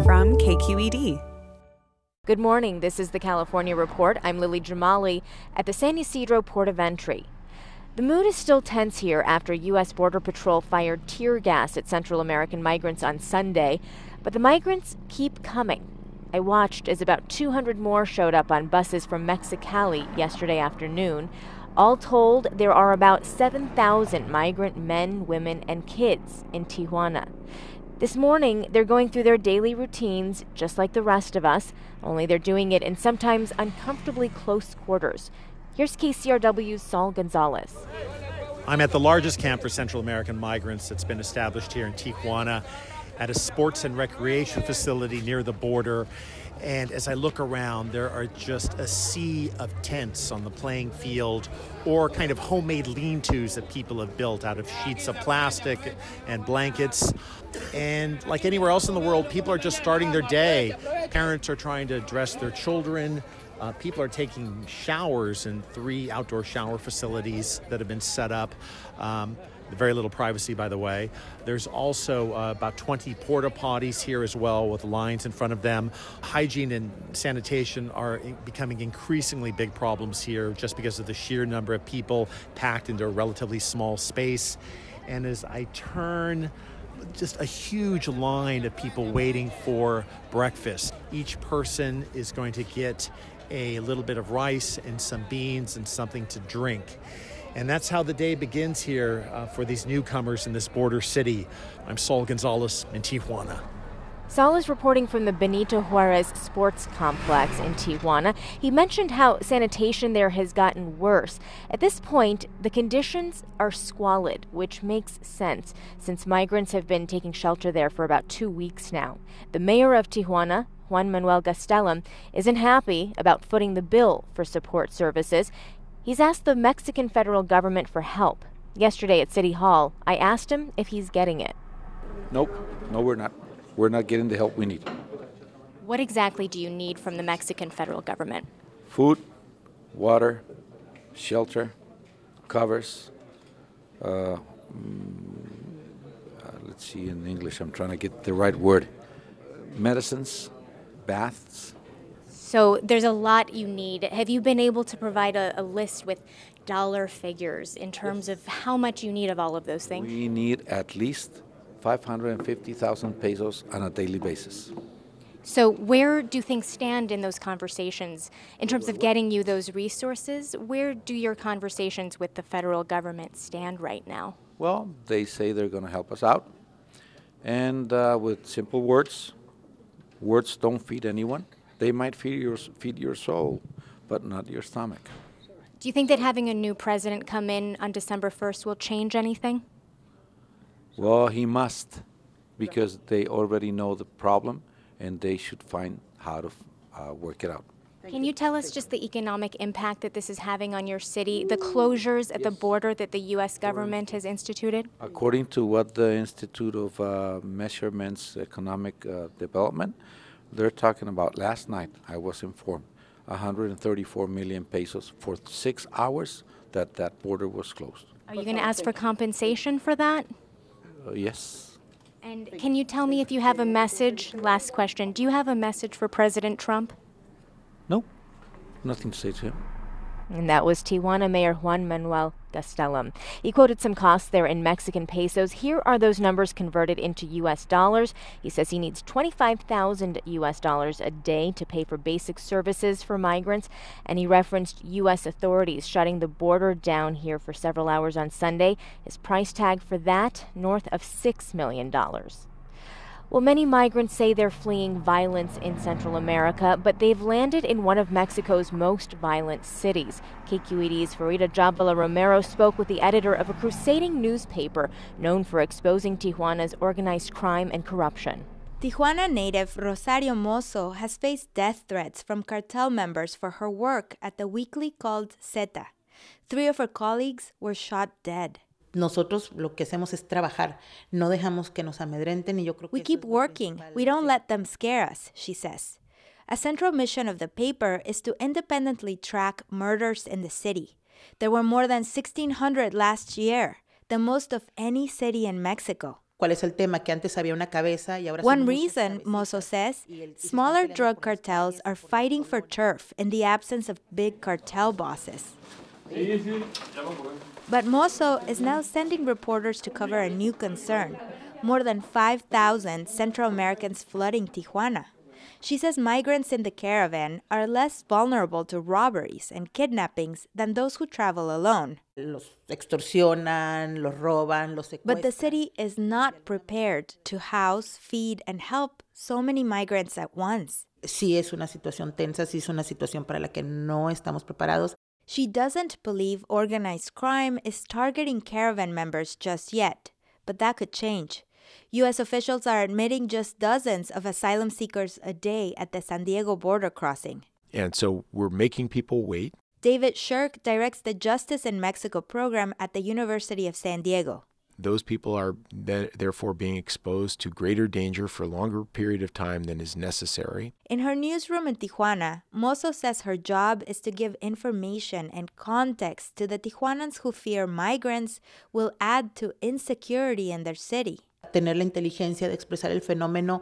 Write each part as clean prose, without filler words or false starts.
from KQED. Good morning. This is the California Report. I'm Lily Jamali at the San Ysidro Port of Entry. The mood is still tense here after U.S. Border Patrol fired tear gas at Central American migrants on Sunday, but the migrants keep coming. I watched as about 200 more showed up on buses from Mexicali yesterday afternoon. All told, there are about 7,000 migrant men, women, and kids in Tijuana. This morning, they're going through their daily routines just like the rest of us, only they're doing it in sometimes uncomfortably close quarters. Here's KCRW's Saul Gonzalez. I'm at the largest camp for Central American migrants that's been established here in Tijuana at a sports and recreation facility near the border. And as I look around, there are just a sea of tents on the playing field or kind of homemade lean-tos that people have built out of sheets of plastic and blankets. And like anywhere else in the world, people are just starting their day. Parents are trying to dress their children. People are taking showers in 3 outdoor shower facilities that have been set up. Very little privacy, by the way. There's also about 20 porta potties here as well with lines in front of them. Hygiene and sanitation are becoming increasingly big problems here just because of the sheer number of people packed into a relatively small space. And as I turn, just a huge line of people waiting for breakfast. Each person is going to get a little bit of rice and some beans and something to drink. And that's how the day begins here for these newcomers in this border city. I'm Saul Gonzalez in Tijuana. Saul is reporting from the Benito Juarez Sports Complex in Tijuana. He mentioned how sanitation there has gotten worse. At this point, the conditions are squalid, which makes sense since migrants have been taking shelter there for about 2 weeks now. The mayor of Tijuana, Juan Manuel Gastelum, isn't happy about footing the bill for support services. He's asked the Mexican federal government for help. Yesterday at City Hall, I asked him if he's getting it. No, we're not. We're not getting the help we need. What exactly do you need from the Mexican federal government? Food, water, shelter, covers. Let's see in English, I'm trying to get the right word. Medicines, baths. So there's a lot you need. Have you been able to provide a list with dollar figures in terms of how much you need of all of those things? We need at least 550,000 pesos on a daily basis. So where do things stand in those conversations in terms of getting you those resources? Where do your conversations with the federal government stand right now? Well, they say they're going to help us out. And with simple words don't feed anyone. They might feed your soul, but not your stomach. Do you think that having a new president come in on December 1st will change anything? Well, he must, because they already know the problem, and they should find how to work it out. Can you tell us just the economic impact that this is having on your city, the closures at the border that the U.S. government has instituted? According to what the Institute of Measurements Economic Development, they're talking about last night, I was informed, 134 million pesos for 6 hours that border was closed. Are you going to ask for compensation for that? Yes. And can you tell me if you have a message? Last question. Do you have a message for President Trump? No, nothing to say to him. And that was Tijuana Mayor Juan Manuel Gastelum. He quoted some costs there in Mexican pesos. Here are those numbers converted into U.S. dollars. He says he needs $25,000 U.S. dollars a day to pay for basic services for migrants. And he referenced U.S. authorities shutting the border down here for several hours on Sunday. His price tag for that, north of $6 million. Well, many migrants say they're fleeing violence in Central America, but they've landed in one of Mexico's most violent cities. KQED's Farida Jabala Romero spoke with the editor of a crusading newspaper known for exposing Tijuana's organized crime and corruption. Tijuana native Rosario Mozo has faced death threats from cartel members for her work at the weekly called Zeta. 3 of her colleagues were shot dead. Nosotros lo que hacemos es trabajar. No dejamos que nos amedrenten y yo creo que We keep working. We don't let them scare us, she says. A central mission of the paper is to independently track murders in the city. There were more than 1,600 last year, the most of any city in Mexico. ¿Cuál es el tema? Que antes había una cabeza y ahora One son muchas reason, cabecitas. Mozo says, Y se están smaller peleando drug por las cartels calles, are por fighting for todo. turf in the absence of big cartel bosses. But Mozo is now sending reporters to cover a new concern: more than 5,000 Central Americans flooding Tijuana. She says migrants in the caravan are less vulnerable to robberies and kidnappings than those who travel alone. Los extorsionan, los roban, los secuestran. But the city is not prepared to house, feed, and help so many migrants at once. Sí es una situación tensa, sí es una situación para la que no estamos preparados. She doesn't believe organized crime is targeting caravan members just yet, but that could change. U.S. officials are admitting just dozens of asylum seekers a day at the San Diego border crossing. And so we're making people wait. David Shirk directs the Justice in Mexico program at the University of San Diego. Those people are therefore being exposed to greater danger for a longer period of time than is necessary. In her newsroom in Tijuana, Mozo says her job is to give information and context to the Tijuanans who fear migrants will add to insecurity in their city. Tener la inteligencia de expresar el fenómeno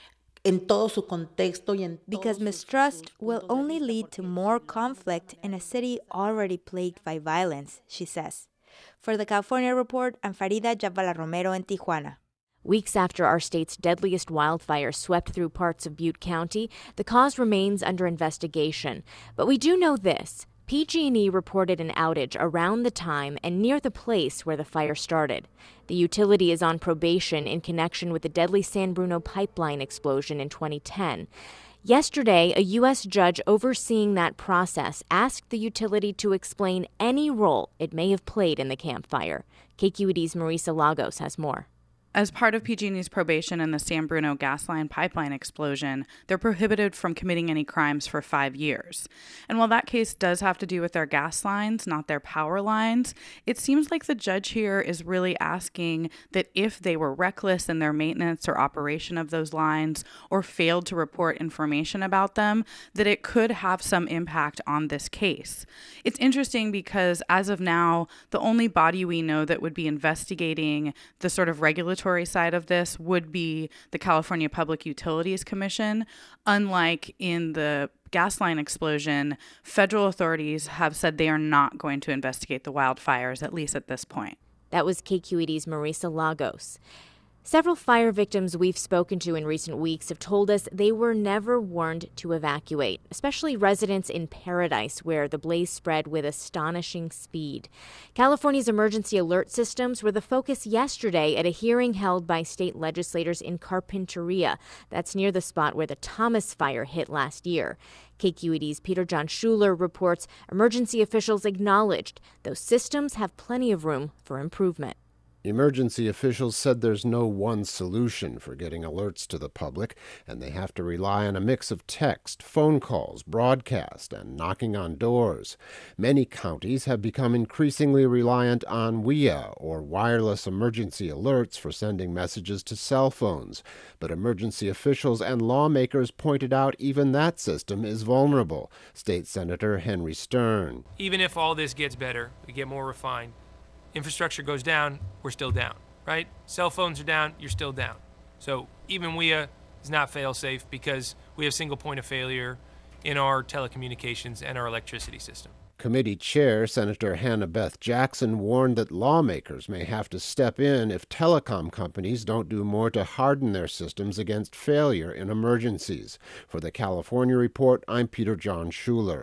en todo su contexto y en Because todos mistrust sus will puntos de only vista, lead to porque more conflict in a city already plagued by violence, she says. For the California Report, I'm Farida Jabala Romero in Tijuana. Weeks after our state's deadliest wildfire swept through parts of Butte County, the cause remains under investigation. But we do know this: PG&E reported an outage around the time and near the place where the fire started. The utility is on probation in connection with the deadly San Bruno pipeline explosion in 2010. Yesterday, a U.S. judge overseeing that process asked the utility to explain any role it may have played in the Camp Fire. KQED's Marisa Lagos has more. As part of PG&E's probation in the San Bruno gas line pipeline explosion, they're prohibited from committing any crimes for 5 years. And while that case does have to do with their gas lines, not their power lines, it seems like the judge here is really asking that if they were reckless in their maintenance or operation of those lines or failed to report information about them, that it could have some impact on this case. It's interesting because as of now, the only body we know that would be investigating the sort of regulatory side of this would be the California Public Utilities Commission. Unlike in the gas line explosion, federal authorities have said they are not going to investigate the wildfires, at least at this point. That was KQED's Marisa Lagos. Several fire victims we've spoken to in recent weeks have told us they were never warned to evacuate, especially residents in Paradise, where the blaze spread with astonishing speed. California's emergency alert systems were the focus yesterday at a hearing held by state legislators in Carpinteria. That's near the spot where the Thomas Fire hit last year. KQED's Peter John Schuler reports emergency officials acknowledged those systems have plenty of room for improvement. Emergency officials said there's no one solution for getting alerts to the public, and they have to rely on a mix of text, phone calls, broadcast, and knocking on doors. Many counties have become increasingly reliant on WIA, or wireless emergency alerts, for sending messages to cell phones. But emergency officials and lawmakers pointed out even that system is vulnerable. State Senator Henry Stern. Even if all this gets better, we get more refined, infrastructure goes down, we're still down, right? Cell phones are down, you're still down. So even WIA is not fail-safe because we have single point of failure in our telecommunications and our electricity system. Committee Chair Senator Hannah Beth Jackson warned that lawmakers may have to step in if telecom companies don't do more to harden their systems against failure in emergencies. For the California Report, I'm Peter John Schuler.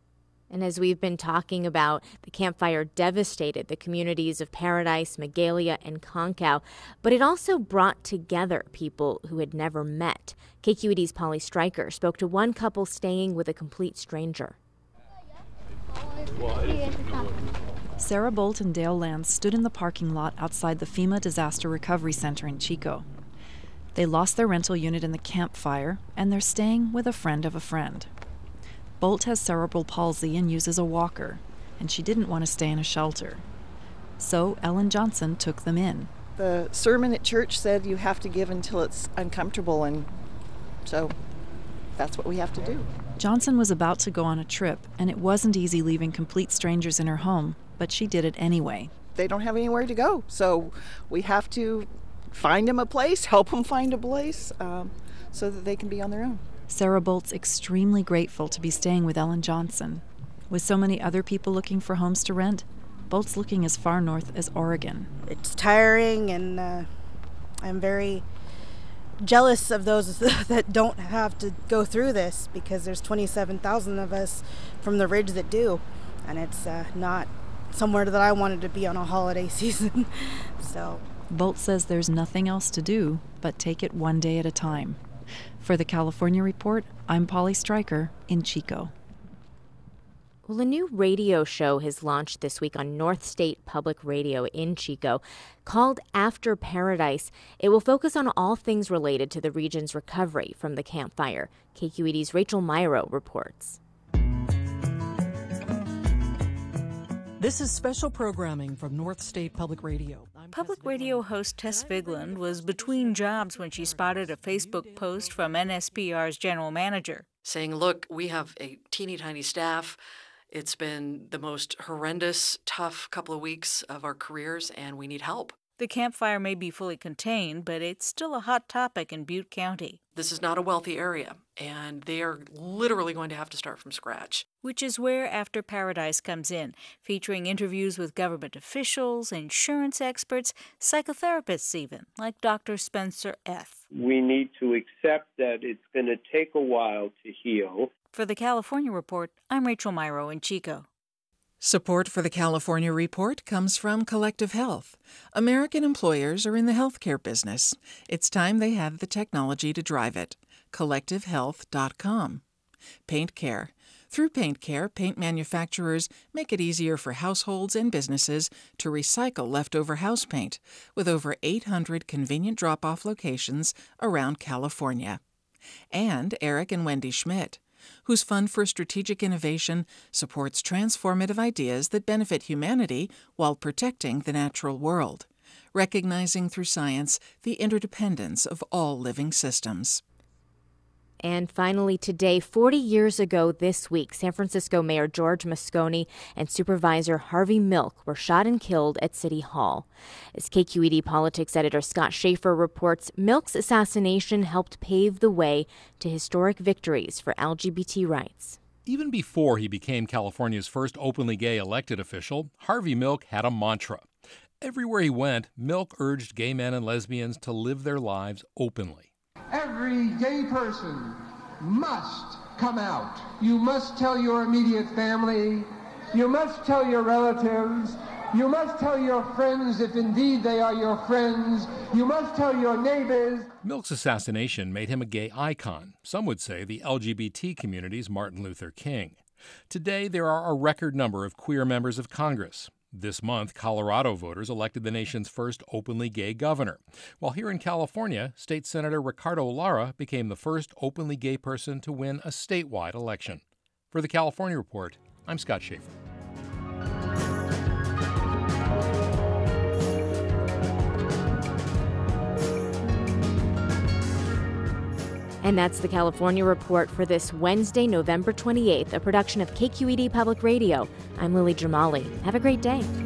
And as we've been talking about, the Camp Fire devastated the communities of Paradise, Magalia, and Concow, but it also brought together people who had never met. KQED's Polly Stryker spoke to one couple staying with a complete stranger. Sarah Bolt and Dale Lance stood in the parking lot outside the FEMA Disaster Recovery Center in Chico. They lost their rental unit in the Camp Fire, and they're staying with a friend of a friend. Bolt has cerebral palsy and uses a walker, and she didn't want to stay in a shelter. So Ellen Johnson took them in. The sermon at church said you have to give until it's uncomfortable, and so that's what we have to do. Johnson was about to go on a trip, and it wasn't easy leaving complete strangers in her home, but she did it anyway. They don't have anywhere to go, so we have to find them a place, help them find a place so that they can be on their own. Sarah Bolt's extremely grateful to be staying with Ellen Johnson. With so many other people looking for homes to rent, Bolt's looking as far north as Oregon. It's tiring, and I'm very jealous of those that don't have to go through this, because there's 27,000 of us from the Ridge that do, and it's not somewhere that I wanted to be on a holiday season. So Bolt says there's nothing else to do but take it one day at a time. For the California Report, I'm Polly Stryker in Chico. Well, a new radio show has launched this week on North State Public Radio in Chico called After Paradise. It will focus on all things related to the region's recovery from the Camp Fire. KQED's Rachel Myrow reports. This is special programming from North State Public Radio. Public radio host Tess Vigland was between jobs when she spotted a Facebook post from NSPR's general manager saying, look, we have a teeny tiny staff. It's been the most horrendous, tough couple of weeks of our careers, and we need help. The Camp Fire may be fully contained, but it's still a hot topic in Butte County. This is not a wealthy area, and they are literally going to have to start from scratch. Which is where After Paradise comes in, featuring interviews with government officials, insurance experts, psychotherapists even, like Dr. Spencer F. We need to accept that it's going to take a while to heal. For the California Report, I'm Rachel Myrow in Chico. Support for the California Report comes from Collective Health. American employers are in the healthcare business. It's time they had the technology to drive it. CollectiveHealth.com. Paint Care. Through Paint Care, paint manufacturers make it easier for households and businesses to recycle leftover house paint, with over 800 convenient drop-off locations around California. And Eric and Wendy Schmidt, whose Fund for Strategic Innovation supports transformative ideas that benefit humanity while protecting the natural world, recognizing through science the interdependence of all living systems. And finally today, 40 years ago this week, San Francisco Mayor George Moscone and Supervisor Harvey Milk were shot and killed at City Hall. As KQED politics editor Scott Schaefer reports, Milk's assassination helped pave the way to historic victories for LGBT rights. Even before he became California's first openly gay elected official, Harvey Milk had a mantra. Everywhere he went, Milk urged gay men and lesbians to live their lives openly. Every gay person must come out. You must tell your immediate family. You must tell your relatives. You must tell your friends if indeed they are your friends. You must tell your neighbors. Milk's assassination made him a gay icon. Some would say the LGBT community's Martin Luther King. Today, there are a record number of queer members of Congress. This month, Colorado voters elected the nation's first openly gay governor, while here in California, State Senator Ricardo Lara became the first openly gay person to win a statewide election. For the California Report, I'm Scott Schaefer. And that's the California Report for this Wednesday, November 28th, a production of KQED Public Radio. I'm Lily Jamali. Have a great day.